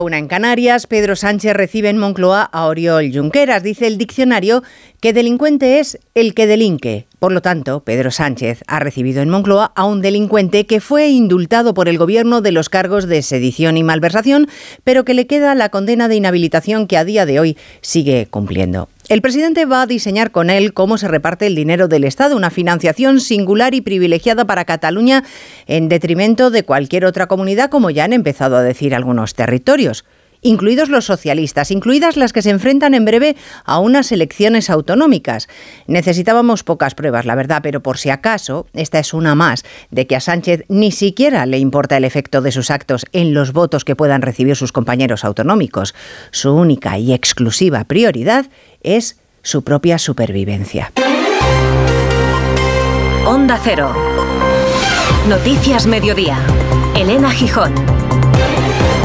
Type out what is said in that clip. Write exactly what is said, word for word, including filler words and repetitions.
Una en Canarias, Pedro Sánchez recibe en Moncloa a Oriol Junqueras. Dice el diccionario que delincuente es el que delinque. Por lo tanto, Pedro Sánchez ha recibido en Moncloa a un delincuente que fue indultado por el gobierno de los cargos de sedición y malversación, pero que le queda la condena de inhabilitación que a día de hoy sigue cumpliendo. El presidente va a diseñar con él cómo se reparte el dinero del Estado, una financiación singular y privilegiada para Cataluña en detrimento de cualquier otra comunidad, como ya han empezado a decir algunos territorios, incluidos los socialistas, incluidas las que se enfrentan en breve a unas elecciones autonómicas. Necesitábamos pocas pruebas, la verdad, pero por si acaso, esta es una más de que a Sánchez ni siquiera le importa el efecto de sus actos en los votos que puedan recibir sus compañeros autonómicos. Su única y exclusiva prioridad es su propia supervivencia. Onda Cero. Noticias Mediodía. Elena Gijón.